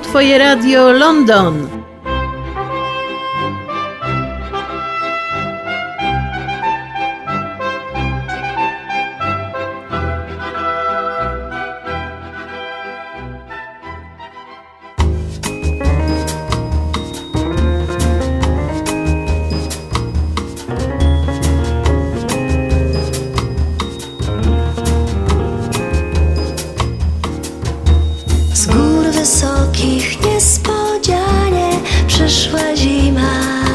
Twoje Radio London. Wysokich niespodzianie przyszła zima,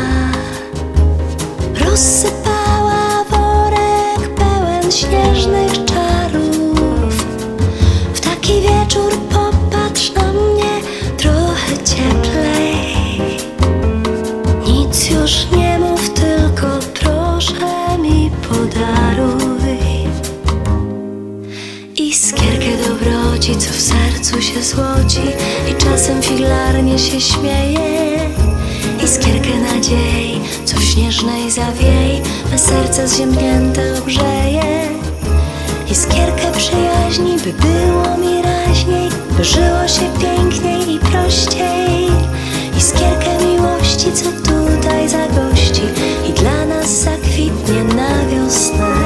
rozsypała worek pełen śnieżnych czarów. W taki wieczór popatrz na mnie trochę cieplej. Nic już nie mów, tylko proszę mi podaruj iskierkę dobroci, co w sercu się złoci i czasem figlarnie się śmieje. Iskierkę nadziei, co w śnieżnej zawiei me serce zziębnięte ogrzeje. Iskierkę przyjaźni, by było mi raźniej, by żyło się piękniej i prościej. Iskierkę miłości, co tutaj zagości i dla nas zakwitnie na wiosnę.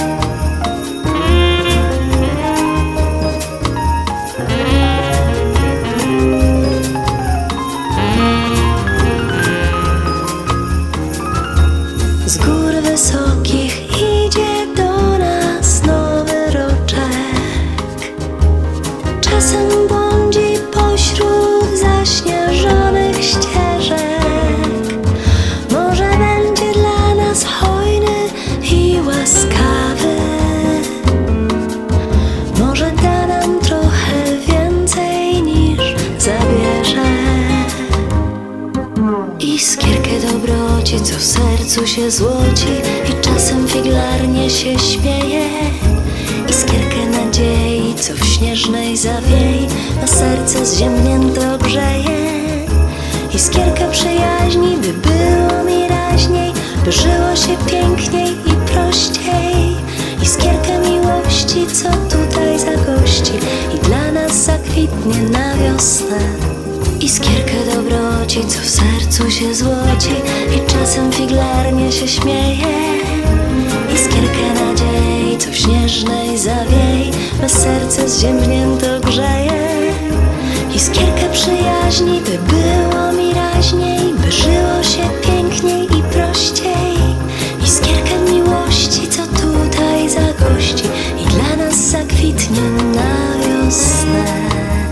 Z gór wysokich idzie do nas nowy roczek. Czasem błądzi pośród zaśnieżonych ścieżek. Może będzie dla nas hojny i łaskawy. Może da nam trochę więcej niż zabierze. Iskierkę dobroci, co w sercu się złoci i czasem figlarnie się śmieje. Iskierkę nadziei, co w śnieżnej zawiei na serce zziębnięte ogrzeje. Iskierkę przyjaźni, by było mi raźniej, by żyło się piękniej i prościej. Iskierkę miłości, co tutaj zagości i dla nas zakwitnie na wiosnę. Iskierkę dobroci, co w sercu się złoci i czasem figlarnie się śmieje. Iskierkę nadziei, co w śnieżnej zawiei me serce zziębnięte ogrzeje. Iskierkę przyjaźni, by było mi raźniej, by żyło się piękniej i prościej. Iskierkę miłości, co tutaj zagości i dla nas zakwitnie na wiosnę.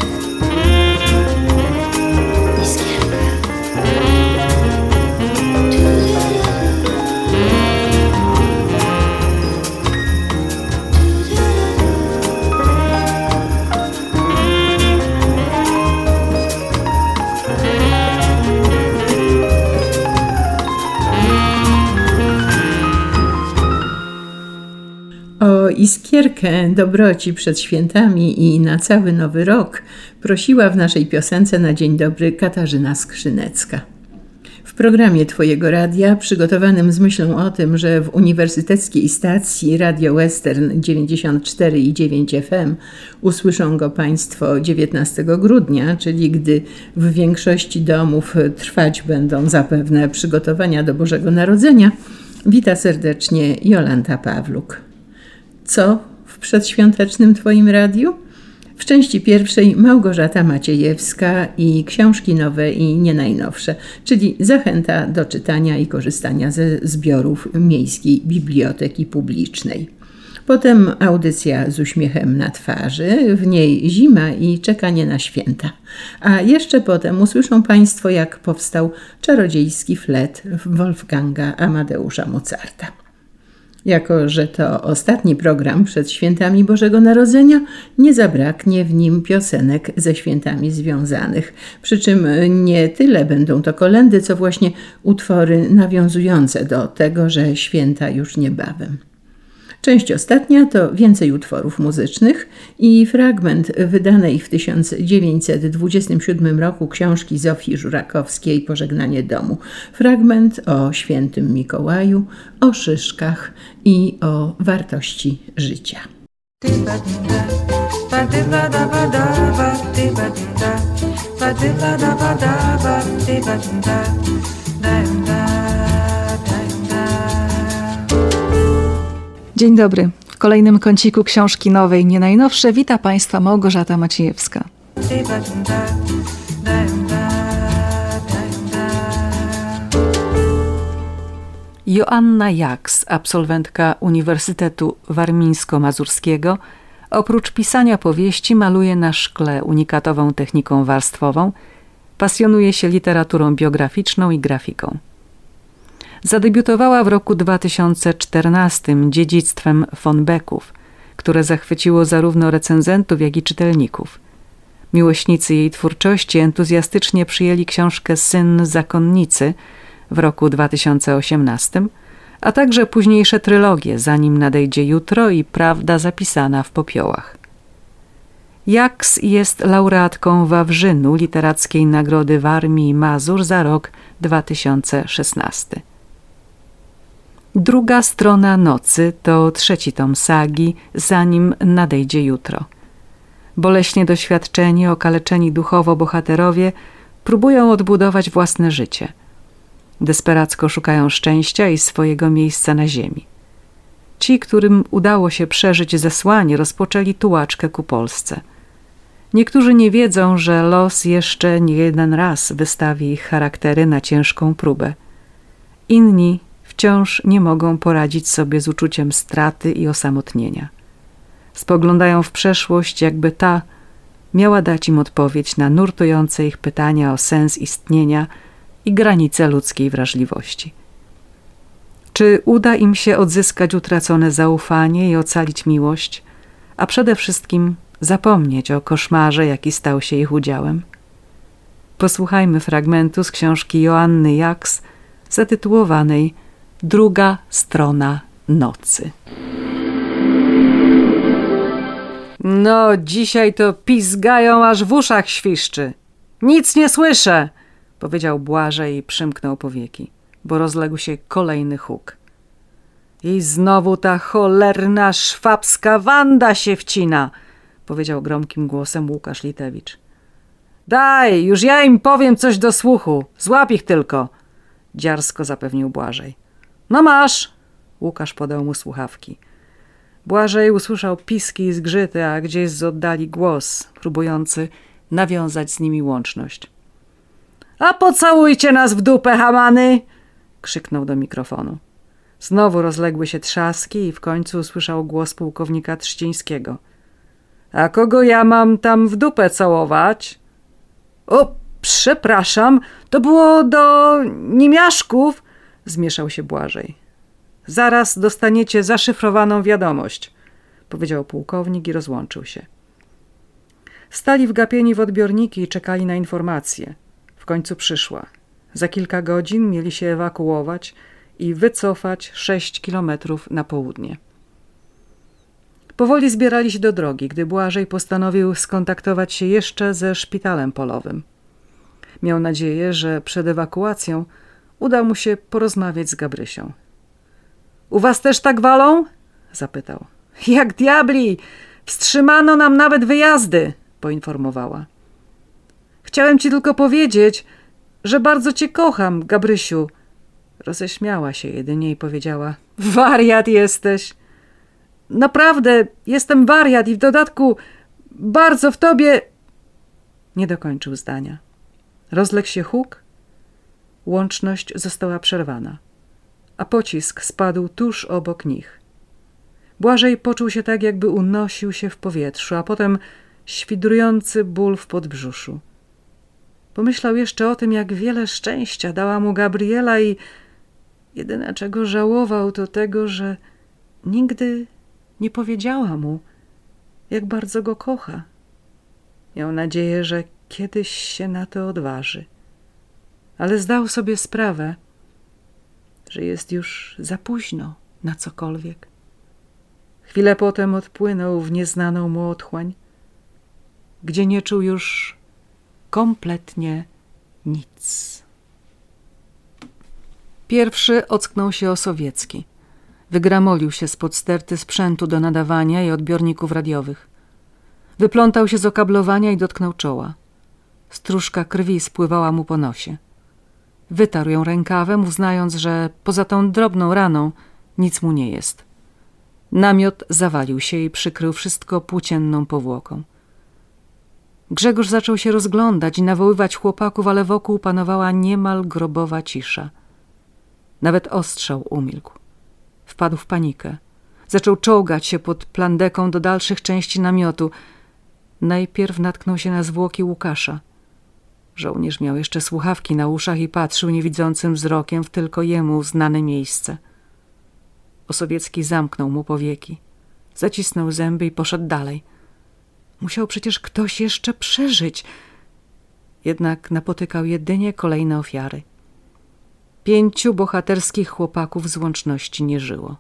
O iskierkę dobroci przed świętami i na cały nowy rok prosiła w naszej piosence na dzień dobry Katarzyna Skrzynecka. W programie Twojego Radia, przygotowanym z myślą o tym, że w uniwersyteckiej stacji Radio Western 94,9 FM usłyszą go Państwo 19 grudnia, czyli gdy w większości domów trwać będą zapewne przygotowania do Bożego Narodzenia, wita serdecznie Jolanta Pawluk. Co w przedświątecznym Twoim radiu? W części pierwszej Małgorzata Maciejewska i książki nowe i nie najnowsze, czyli zachęta do czytania i korzystania ze zbiorów Miejskiej Biblioteki Publicznej. Potem audycja z uśmiechem na twarzy, w niej zima i czekanie na święta. A jeszcze potem usłyszą Państwo, jak powstał czarodziejski flet Wolfganga Amadeusza Mozarta. Jako że to ostatni program przed świętami Bożego Narodzenia, nie zabraknie w nim piosenek ze świętami związanych. Przy czym nie tyle będą to kolędy, co właśnie utwory nawiązujące do tego, że święta już niebawem. Część ostatnia to więcej utworów muzycznych i fragment wydanej w 1927 roku książki Zofii Żurakowskiej Pożegnanie domu. Fragment o świętym Mikołaju, o szyszkach i o wartości życia. Dzień dobry. W kolejnym kąciku książki nowej, nie najnowsze, wita Państwa Małgorzata Maciejewska. Joanna Jaks, absolwentka Uniwersytetu Warmińsko-Mazurskiego, oprócz pisania powieści maluje na szkle unikatową techniką warstwową, pasjonuje się literaturą biograficzną i grafiką. Zadebiutowała w roku 2014 dziedzictwem von Becków, które zachwyciło zarówno recenzentów, jak i czytelników. Miłośnicy jej twórczości entuzjastycznie przyjęli książkę Syn zakonnicy w roku 2018, a także późniejsze trylogie Zanim nadejdzie jutro i Prawda zapisana w popiołach. Jaks jest laureatką Wawrzynu Literackiej Nagrody Warmii i Mazur za rok 2016. Druga strona nocy to trzeci tom sagi Zanim nadejdzie jutro. Boleśnie doświadczeni, okaleczeni duchowo bohaterowie próbują odbudować własne życie. Desperacko szukają szczęścia i swojego miejsca na ziemi. Ci, którym udało się przeżyć zesłanie, rozpoczęli tułaczkę ku Polsce. Niektórzy nie wiedzą, że los jeszcze nie jeden raz wystawi ich charaktery na ciężką próbę. Inni wciąż nie mogą poradzić sobie z uczuciem straty i osamotnienia. Spoglądają w przeszłość, jakby ta miała dać im odpowiedź na nurtujące ich pytania o sens istnienia i granice ludzkiej wrażliwości. Czy uda im się odzyskać utracone zaufanie i ocalić miłość, a przede wszystkim zapomnieć o koszmarze, jaki stał się ich udziałem? Posłuchajmy fragmentu z książki Joanny Jaks zatytułowanej Druga strona nocy. No, dzisiaj to pizgają, aż w uszach świszczy. Nic nie słyszę, powiedział Błażej i przymknął powieki, bo rozległ się kolejny huk. I znowu ta cholerna szwabska Wanda się wcina, powiedział gromkim głosem Łukasz Litewicz. Daj, już ja im powiem coś do słuchu, złap ich tylko, dziarsko zapewnił Błażej. No masz, Łukasz podał mu słuchawki. Błażej usłyszał piski i zgrzyty, a gdzieś z oddali głos, próbujący nawiązać z nimi łączność. A pocałujcie nas w dupę, hamany! Krzyknął do mikrofonu. Znowu rozległy się trzaski i w końcu usłyszał głos pułkownika Trzcińskiego. A kogo ja mam tam w dupę całować? O, przepraszam, to było do niemiaszków, zmieszał się Błażej. Zaraz dostaniecie zaszyfrowaną wiadomość, powiedział pułkownik i rozłączył się. Stali wgapieni w odbiorniki i czekali na informacje. W końcu przyszła. Za kilka godzin mieli się ewakuować i wycofać 6 kilometrów na południe. Powoli zbierali się do drogi, gdy Błażej postanowił skontaktować się jeszcze ze szpitalem polowym. Miał nadzieję, że przed ewakuacją uda mu się porozmawiać z Gabrysią. U was też tak walą? Zapytał. Jak diabli! Wstrzymano nam nawet wyjazdy, poinformowała. Chciałem ci tylko powiedzieć, że bardzo cię kocham, Gabrysiu. Roześmiała się jedynie i powiedziała. Wariat jesteś. Naprawdę, jestem wariat i w dodatku bardzo w tobie... Nie dokończył zdania. Rozległ się huk. Łączność została przerwana, a pocisk spadł tuż obok nich. Błażej poczuł się tak, jakby unosił się w powietrzu, a potem świdrujący ból w podbrzuszu. Pomyślał jeszcze o tym, jak wiele szczęścia dała mu Gabriela i jedyne, czego żałował, to tego, że nigdy nie powiedziała mu, jak bardzo go kocha. Miał nadzieję, że kiedyś się na to odważy. Ale zdał sobie sprawę, że jest już za późno na cokolwiek. Chwilę potem odpłynął w nieznaną mu otchłań, gdzie nie czuł już kompletnie nic. Pierwszy ocknął się Osowiecki. Wygramolił się spod sterty sprzętu do nadawania i odbiorników radiowych. Wyplątał się z okablowania i dotknął czoła. Stróżka krwi spływała mu po nosie. Wytarł ją rękawem, uznając, że poza tą drobną raną nic mu nie jest. Namiot zawalił się i przykrył wszystko płócienną powłoką. Grzegorz zaczął się rozglądać i nawoływać chłopaków, ale wokół panowała niemal grobowa cisza. Nawet ostrzał umilkł. Wpadł w panikę. Zaczął czołgać się pod plandeką do dalszych części namiotu. Najpierw natknął się na zwłoki Łukasza. Żołnierz miał jeszcze słuchawki na uszach i patrzył niewidzącym wzrokiem w tylko jemu znane miejsce. Osowiecki zamknął mu powieki. Zacisnął zęby i poszedł dalej. Musiał przecież ktoś jeszcze przeżyć. Jednak napotykał jedynie kolejne ofiary. 5 bohaterskich chłopaków z Łączności nie żyło.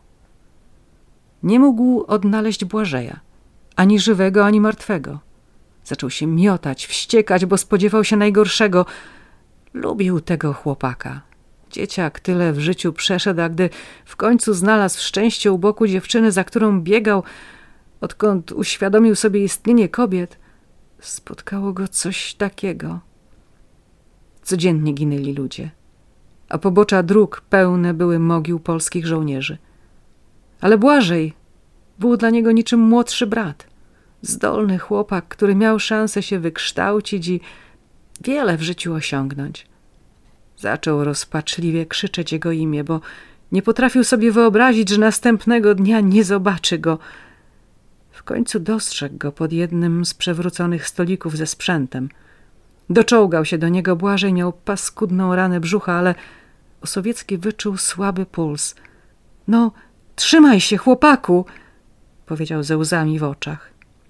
Nie mógł odnaleźć Błażeja, ani żywego, ani martwego. Zaczął się miotać, wściekać, bo spodziewał się najgorszego. Lubił tego chłopaka. Dzieciak tyle w życiu przeszedł, a gdy w końcu znalazł szczęście u boku dziewczyny, za którą biegał, odkąd uświadomił sobie istnienie kobiet, spotkało go coś takiego. Codziennie ginęli ludzie, a pobocza dróg pełne były mogił polskich żołnierzy. Ale Błażej był dla niego niczym młodszy brat. Zdolny chłopak, który miał szansę się wykształcić i wiele w życiu osiągnąć. Zaczął rozpaczliwie krzyczeć jego imię, bo nie potrafił sobie wyobrazić, że następnego dnia nie zobaczy go. W końcu dostrzegł go pod jednym z przewróconych stolików ze sprzętem. Doczołgał się do niego. Błażej miał paskudną ranę brzucha, ale Osowiecki wyczuł słaby puls. — No, trzymaj się, chłopaku! — powiedział ze łzami w oczach.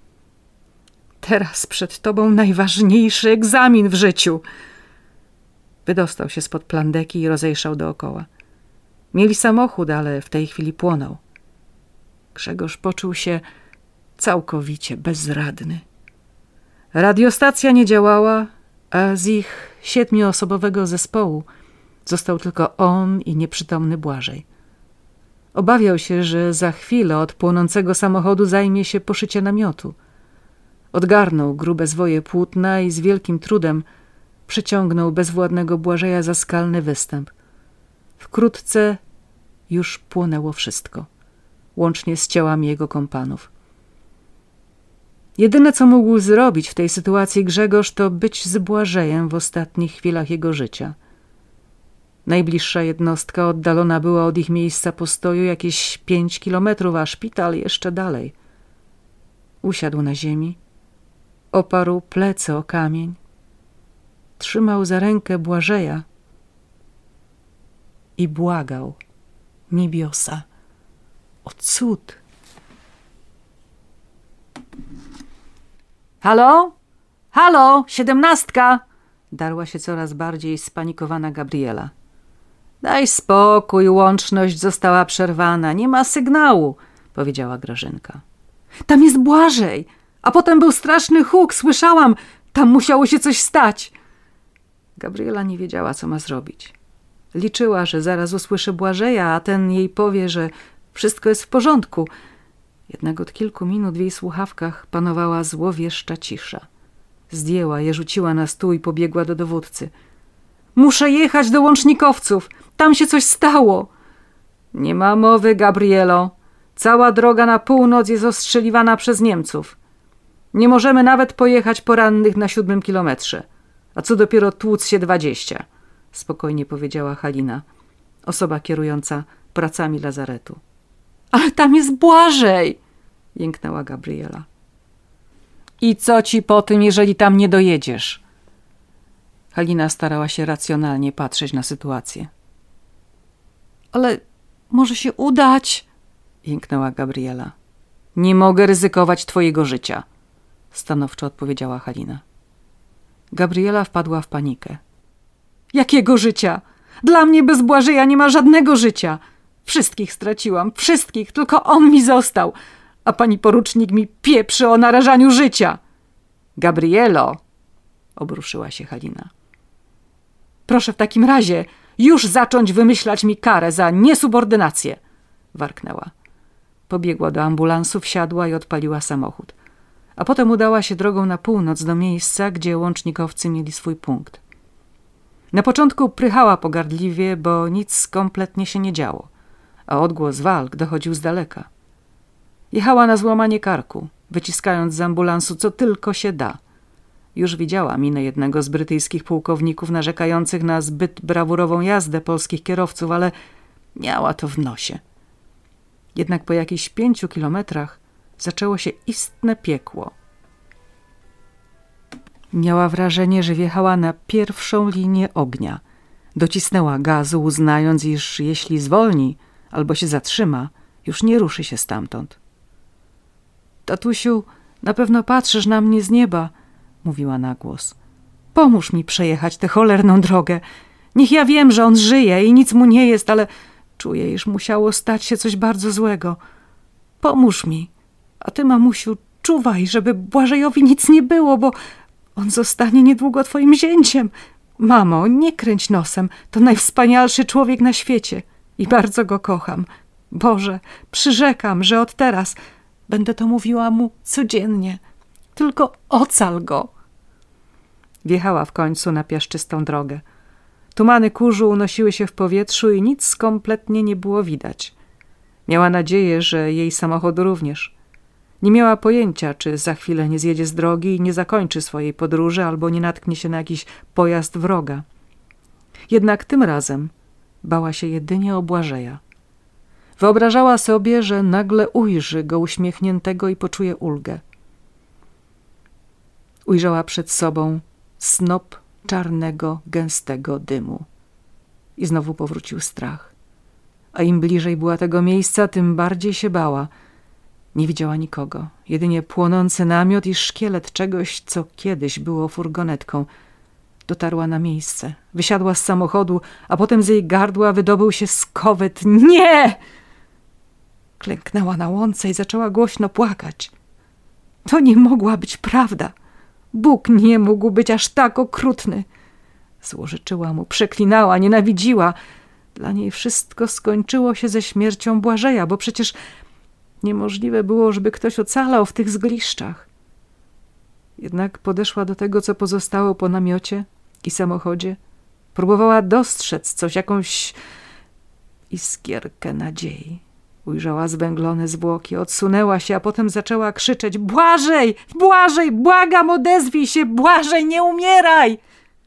— Teraz przed tobą najważniejszy egzamin w życiu! Wydostał się spod plandeki i rozejrzał dookoła. Mieli samochód, ale w tej chwili płonął. Grzegorz poczuł się całkowicie bezradny. Radiostacja nie działała, a z ich 7-osobowego zespołu został tylko on i nieprzytomny Błażej. Obawiał się, że za chwilę od płonącego samochodu zajmie się poszycie namiotu. Odgarnął grube zwoje płótna i z wielkim trudem przeciągnął bezwładnego Błażeja za skalny występ. Wkrótce już płonęło wszystko, łącznie z ciałami jego kompanów. Jedyne, co mógł zrobić w tej sytuacji Grzegorz, to być z Błażejem w ostatnich chwilach jego życia. Najbliższa jednostka oddalona była od ich miejsca postoju jakieś 5 kilometrów, a szpital jeszcze dalej. Usiadł na ziemi, oparł plecy o kamień, trzymał za rękę Błażeja i błagał niebiosa o cud. Halo? Halo, 17! Darła się coraz bardziej spanikowana Gabriela. Daj spokój, łączność została przerwana. Nie ma sygnału, powiedziała Grażynka. Tam jest Błażej, a potem był straszny huk, słyszałam. Tam musiało się coś stać. Gabriela nie wiedziała, co ma zrobić. Liczyła, że zaraz usłyszy Błażeja, a ten jej powie, że wszystko jest w porządku. Jednak od kilku minut w jej słuchawkach panowała złowieszcza cisza. Zdjęła je, rzuciła na stół i pobiegła do dowódcy. Muszę jechać do łącznikowców. Tam się coś stało. Nie ma mowy, Gabrielo. Cała droga na północ jest ostrzeliwana przez Niemców. Nie możemy nawet pojechać po rannych na 7 kilometrze. A co dopiero tłuc się 20, spokojnie powiedziała Halina, osoba kierująca pracami lazaretu. Ale tam jest Błażej, jęknęła Gabriela. I co ci po tym, jeżeli tam nie dojedziesz? Halina starała się racjonalnie patrzeć na sytuację. Ale może się udać, jęknęła Gabriela. Nie mogę ryzykować twojego życia, stanowczo odpowiedziała Halina. Gabriela wpadła w panikę. Jakiego życia? Dla mnie bez Błażeja nie ma żadnego życia. Wszystkich straciłam, wszystkich, tylko on mi został. A pani porucznik mi pieprzy o narażaniu życia. Gabrielo, obruszyła się Halina. Proszę w takim razie już zacząć wymyślać mi karę za niesubordynację, warknęła. Pobiegła do ambulansu, wsiadła i odpaliła samochód. a potem udała się drogą na północ do miejsca, gdzie łącznikowcy mieli swój punkt. Na początku prychała pogardliwie, bo nic kompletnie się nie działo, a odgłos walk dochodził z daleka. Jechała na złamanie karku, wyciskając z ambulansu co tylko się da. Już widziała minę jednego z brytyjskich pułkowników narzekających na zbyt brawurową jazdę polskich kierowców, ale miała to w nosie. Jednak po jakichś 5 kilometrach zaczęło się istne piekło. Miała wrażenie, że wjechała na pierwszą linię ognia. Docisnęła gazu, uznając, iż jeśli zwolni albo się zatrzyma, już nie ruszy się stamtąd. Tatusiu, na pewno patrzysz na mnie z nieba, mówiła na głos. Pomóż mi przejechać tę cholerną drogę. Niech ja wiem, że on żyje i nic mu nie jest, ale czuję, iż musiało stać się coś bardzo złego. Pomóż mi. A ty, mamusiu, czuwaj, żeby Błażejowi nic nie było, bo on zostanie niedługo twoim zięciem. Mamo, nie kręć nosem. To najwspanialszy człowiek na świecie i bardzo go kocham. Boże, przyrzekam, że od teraz będę to mówiła mu codziennie. Tylko ocal go. Wjechała w końcu na piaszczystą drogę. Tumany kurzu unosiły się w powietrzu i nic kompletnie nie było widać. Miała nadzieję, że jej samochód również. Nie miała pojęcia, czy za chwilę nie zjedzie z drogi i nie zakończy swojej podróży albo nie natknie się na jakiś pojazd wroga. Jednak tym razem bała się jedynie o Błażeja. Wyobrażała sobie, że nagle ujrzy go uśmiechniętego i poczuje ulgę. Ujrzała przed sobą snop czarnego, gęstego dymu. I znowu powrócił strach. A im bliżej była tego miejsca, tym bardziej się bała. Nie widziała nikogo, jedynie płonący namiot i szkielet czegoś, co kiedyś było furgonetką. Dotarła na miejsce, wysiadła z samochodu, a potem z jej gardła wydobył się skowyt. Nie! Klęknęła na łące i zaczęła głośno płakać. To nie mogła być prawda. Bóg nie mógł być aż tak okrutny. Złorzeczyła mu, przeklinała, nienawidziła. Dla niej wszystko skończyło się ze śmiercią Błażeja, bo przecież niemożliwe było, żeby ktoś ocalał w tych zgliszczach. Jednak podeszła do tego, co pozostało po namiocie i samochodzie. Próbowała dostrzec coś, jakąś iskierkę nadziei. Ujrzała zwęglone zwłoki, odsunęła się, a potem zaczęła krzyczeć: Błażej! Błażej! Błagam, odezwij się! Błażej, nie umieraj!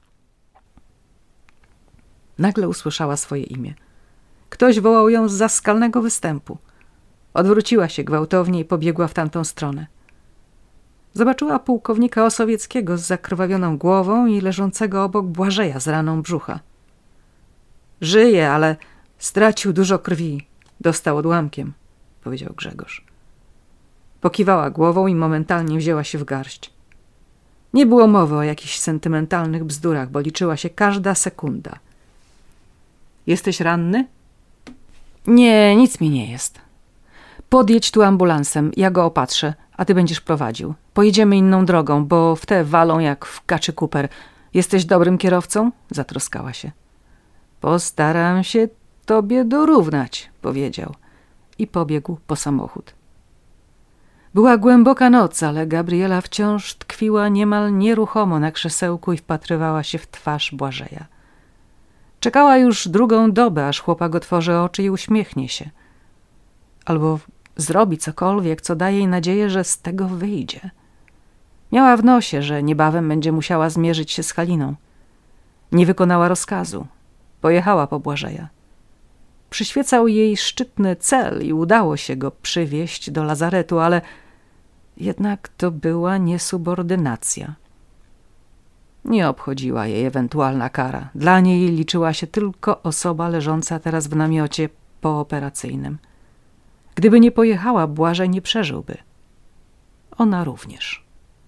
Nagle usłyszała swoje imię. Ktoś wołał ją zza skalnego występu. Odwróciła się gwałtownie i pobiegła w tamtą stronę. Zobaczyła pułkownika Osowieckiego z zakrwawioną głową i leżącego obok Błażeja z raną brzucha. Żyje, ale stracił dużo krwi. Dostał odłamkiem, powiedział Grzegorz. Pokiwała głową i momentalnie wzięła się w garść. Nie było mowy o jakichś sentymentalnych bzdurach, bo liczyła się każda sekunda. Jesteś ranny? Nie, nic mi nie jest. Podjedź tu ambulansem, ja go opatrzę, a ty będziesz prowadził. Pojedziemy inną drogą, bo w te walą jak w kaczy kuper. Jesteś dobrym kierowcą? Zatroskała się. Postaram się tobie dorównać, powiedział i pobiegł po samochód. Była głęboka noc, ale Gabriela wciąż tkwiła niemal nieruchomo na krzesełku i wpatrywała się w twarz Błażeja. Czekała już drugą dobę, aż chłopak otworzy oczy i uśmiechnie się. Albo zrobi cokolwiek, co daje jej nadzieję, że z tego wyjdzie. Miała w nosie, że niebawem będzie musiała zmierzyć się z Haliną. Nie wykonała rozkazu. Pojechała po Błażeja. Przyświecał jej szczytny cel i udało się go przywieźć do lazaretu, ale jednak to była niesubordynacja. Nie obchodziła jej ewentualna kara. Dla niej liczyła się tylko osoba leżąca teraz w namiocie pooperacyjnym. Gdyby nie pojechała, Błażej nie przeżyłby. Ona również.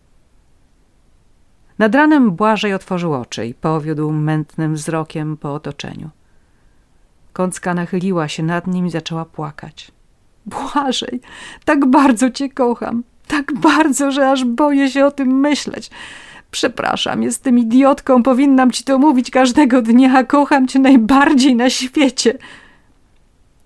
Nad ranem Błażej otworzył oczy i powiódł mętnym wzrokiem po otoczeniu. Kącka nachyliła się nad nim i zaczęła płakać. Błażej, tak bardzo cię kocham. Tak bardzo, że aż boję się o tym myśleć. Przepraszam, jestem idiotką, powinnam ci to mówić każdego dnia. Kocham cię najbardziej na świecie.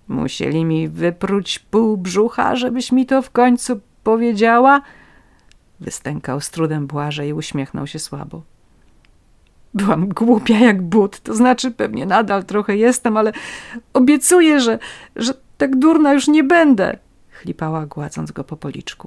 Musieli mi wypróć pół brzucha, żebyś mi to w końcu powiedziała. wystękał z trudem Błażej i uśmiechnął się słabo. Byłam głupia jak but, to znaczy pewnie nadal trochę jestem, ale obiecuję, że tak durna już nie będę, chlipała, gładząc go po policzku.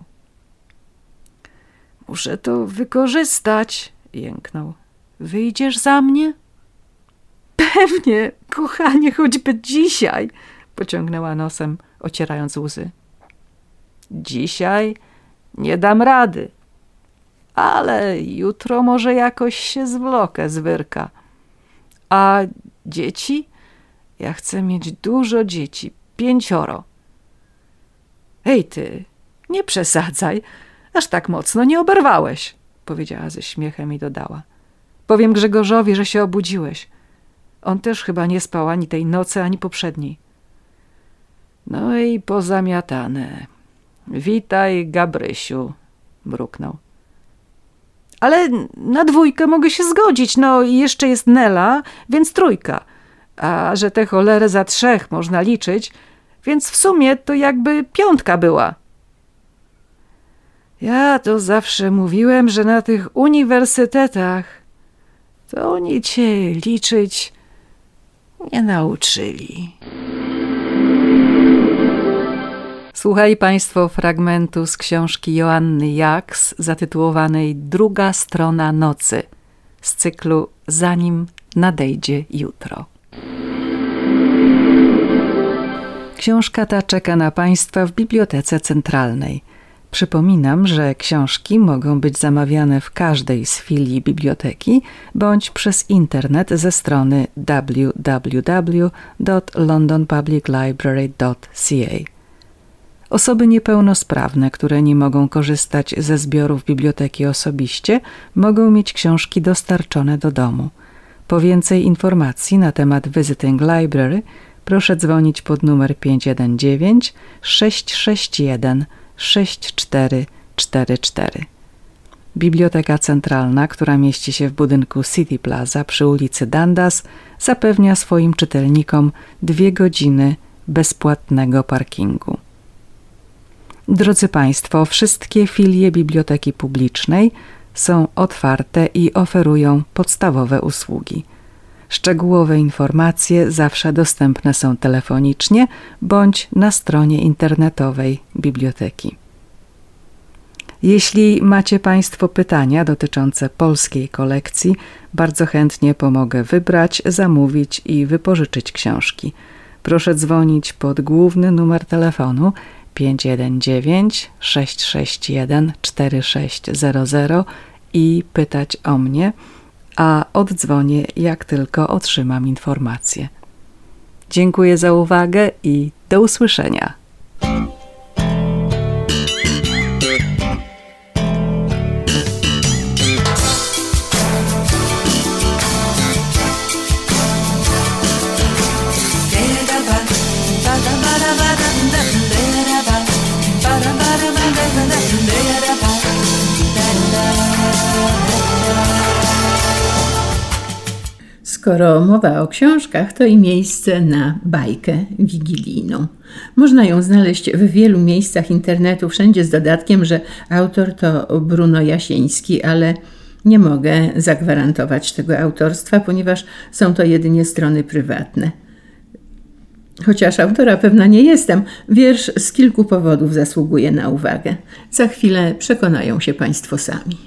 Muszę to wykorzystać, jęknął. Wyjdziesz za mnie? Pewnie, kochanie, choćby dzisiaj, pociągnęła nosem, ocierając łzy. Dzisiaj nie dam rady, ale jutro może jakoś się zwlokę z wyrka. A dzieci? Ja chcę mieć dużo dzieci, 5. Ej ty, nie przesadzaj, aż tak mocno nie oberwałeś, powiedziała ze śmiechem i dodała. Powiem Grzegorzowi, że się obudziłeś. On też chyba nie spał ani tej nocy, ani poprzedniej. No i pozamiatane. Witaj, Gabrysiu, mruknął. Ale na 2 mogę się zgodzić, no i jeszcze jest Nela, więc 3. A że tę cholerę za 3 można liczyć, więc w sumie to jakby 5 była. Ja to zawsze mówiłem, że na tych uniwersytetach to oni cię liczyć nie nauczyli. Słuchaj Państwo fragmentu z książki Joanny Jaks zatytułowanej Druga strona nocy z cyklu Zanim nadejdzie jutro. Książka ta czeka na Państwa w Bibliotece Centralnej. Przypominam, że książki mogą być zamawiane w każdej z filii biblioteki bądź przez internet ze strony www.londonpubliclibrary.ca. Osoby niepełnosprawne, które nie mogą korzystać ze zbiorów biblioteki osobiście, mogą mieć książki dostarczone do domu. Po więcej informacji na temat Visiting Library proszę dzwonić pod numer 519 661 6444. Biblioteka Centralna, która mieści się w budynku City Plaza przy ulicy Dundas, zapewnia swoim czytelnikom 2 godziny bezpłatnego parkingu. Drodzy Państwo, wszystkie filie Biblioteki Publicznej są otwarte i oferują podstawowe usługi. Szczegółowe informacje zawsze dostępne są telefonicznie bądź na stronie internetowej biblioteki. Jeśli macie Państwo pytania dotyczące polskiej kolekcji, bardzo chętnie pomogę wybrać, zamówić i wypożyczyć książki. Proszę dzwonić pod główny numer telefonu 519 661 4600 i pytać o mnie, a oddzwonię, jak tylko otrzymam informację. Dziękuję za uwagę i do usłyszenia. Skoro mowa o książkach, to i miejsce na bajkę wigilijną. Można ją znaleźć w wielu miejscach internetu, wszędzie z dodatkiem, że autor to Bruno Jasiński, ale nie mogę zagwarantować tego autorstwa, ponieważ są to jedynie strony prywatne. Chociaż autora pewna nie jestem, wiersz z kilku powodów zasługuje na uwagę. Za chwilę przekonają się Państwo sami.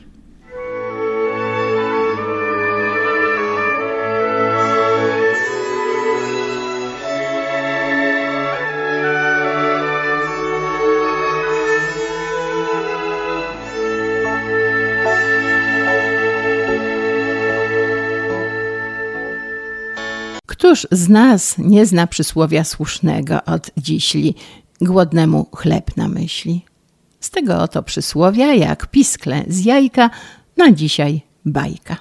Któż z nas nie zna przysłowia słusznego od dziśli głodnemu chleb na myśli? Z tego oto przysłowia, jak piskle z jajka, na dzisiaj bajka.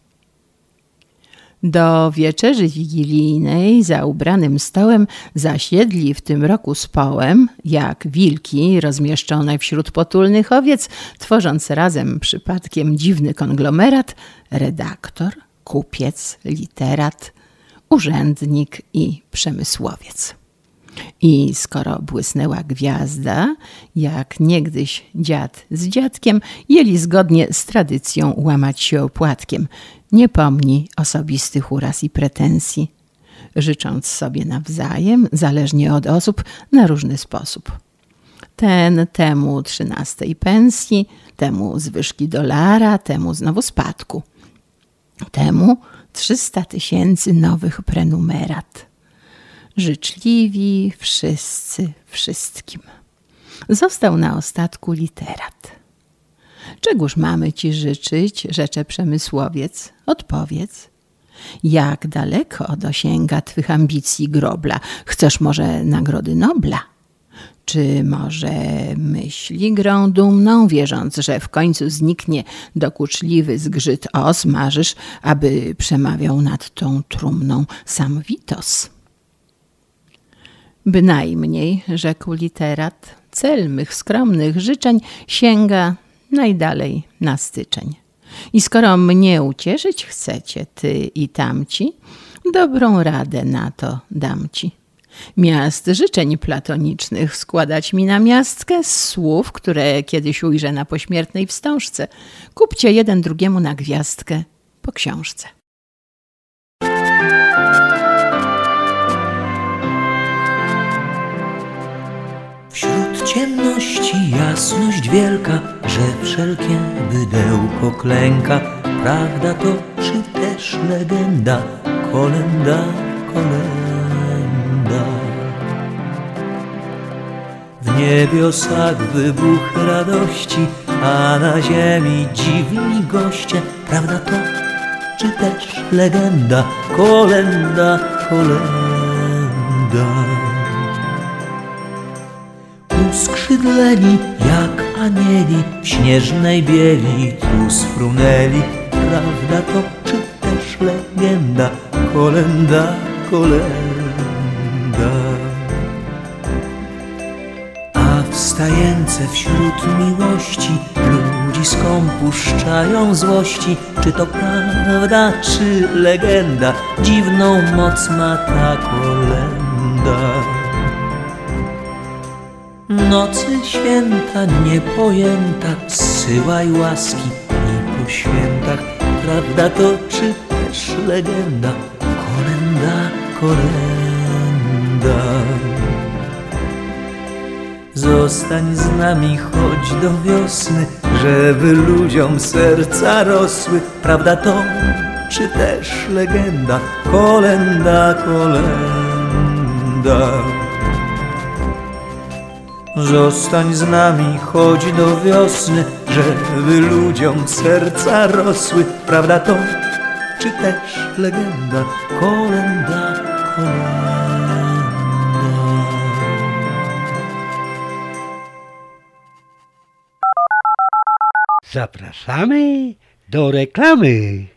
Do wieczerzy wigilijnej za ubranym stołem zasiedli w tym roku z połem, jak wilki rozmieszczone wśród potulnych owiec, tworząc razem przypadkiem dziwny konglomerat, redaktor, kupiec, literat, urzędnik i przemysłowiec. I skoro błysnęła gwiazda, jak niegdyś dziad z dziadkiem jeli zgodnie z tradycją łamać się opłatkiem, nie pomni osobistych uraz i pretensji, życząc sobie nawzajem, zależnie od osób, na różny sposób. Ten temu 13 pensji, temu zwyżki $, temu znowu spadku, temu 300 000 nowych prenumerat. Życzliwi wszyscy wszystkim. Został na ostatku literat. Czegóż mamy ci życzyć, rzecze przemysłowiec? Odpowiedz. Jak daleko dosięga twych ambicji grobla? Chcesz może nagrody Nobla? Czy może myśli grą dumną, wierząc, że w końcu zniknie dokuczliwy zgrzyt os, marzysz, aby przemawiał nad tą trumną sam Witos? Bynajmniej, rzekł literat, cel mych skromnych życzeń sięga najdalej na styczeń. I skoro mnie ucieszyć chcecie, ty i tamci, dobrą radę na to dam ci. Miast życzeń platonicznych składać mi namiastkę z słów, które kiedyś ujrzę na pośmiertnej wstążce. Kupcie jeden drugiemu na gwiazdkę po książce. Wśród ciemności jasność wielka, że wszelkie bydełko klęka. Prawda to czy też legenda, kolenda, kolenda. W niebiosach wybuch radości, a na ziemi dziwni goście. Prawda to czy też legenda, kolenda, kolenda. Uskrzydleni jak anieli w śnieżnej bieli tu sfrunęli. Prawda to czy też legenda, kolenda, kolenda. A wstające wśród miłości ludzi skąd puszczają złości. Czy to prawda, czy legenda, dziwną moc ma ta kolenda. Nocy święta niepojęta, zsyłaj łaski i po świętach. Prawda to czy też legenda, kolenda, kolenda. Zostań z nami, chodź do wiosny, żeby ludziom serca rosły. Prawda to czy też legenda, kolenda, kolenda. Zostań z nami, chodź do wiosny, żeby ludziom serca rosły. Prawda to czy też legenda, kolenda, kolenda. Zapraszamy do reklamy.